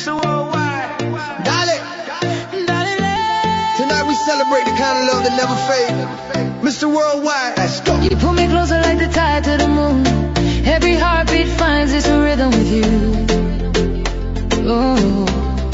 Mr. Worldwide. Dale. Tonight we celebrate the kind of love that never fades. Mr. Worldwide, let's go. You pull me closer like the tide to the moon. Every heartbeat finds its rhythm with you. Oh,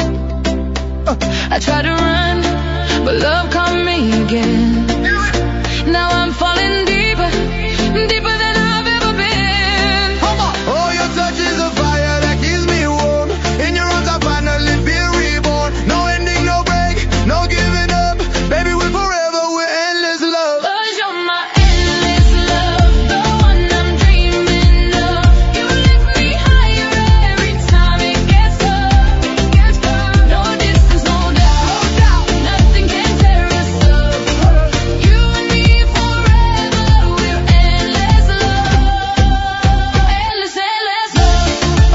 I tried to run, but love caught me again. Now I'm falling deeper, deeper than I've ever been. Oh, your touch is a fire that keeps me warm. In your arms I finally feel reborn. No ending, no break, no giving up. Baby, we're forever, we're endless love. 'Cause you're my endless love, the one I'm dreaming of. You lift me higher every time it gets tough. No distance, no doubt, nothing can tear us up. You and me forever, we're endless love. Endless, endless love.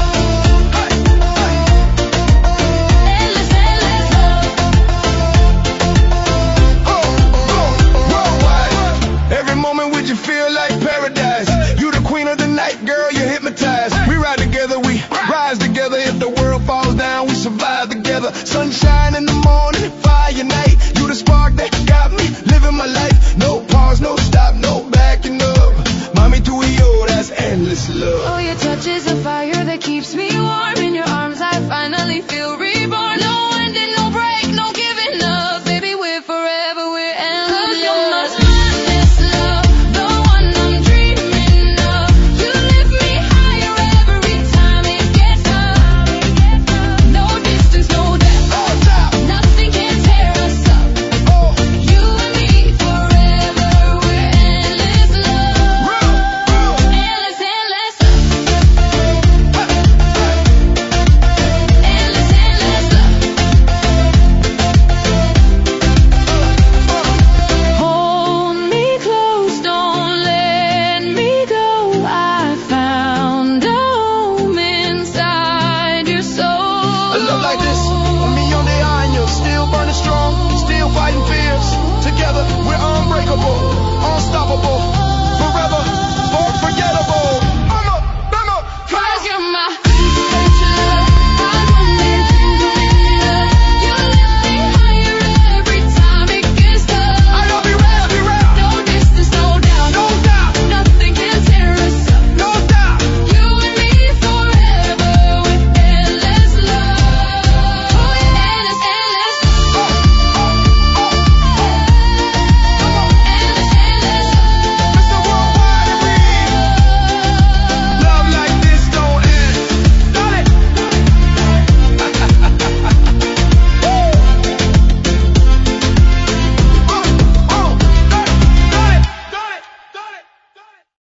Endless, endless love. Worldwide. Every moment with you feel like paradise. You the queen of the night, girl, you hypnotize. We ride together, we rise together. If the world falls down, we survive together. Sunshine in the morning, fire at night. You the spark that got me living my life. No pause, no stop, no backing up. Mommy, to yo, that's endless love. Oh, your touch is a fire that keeps me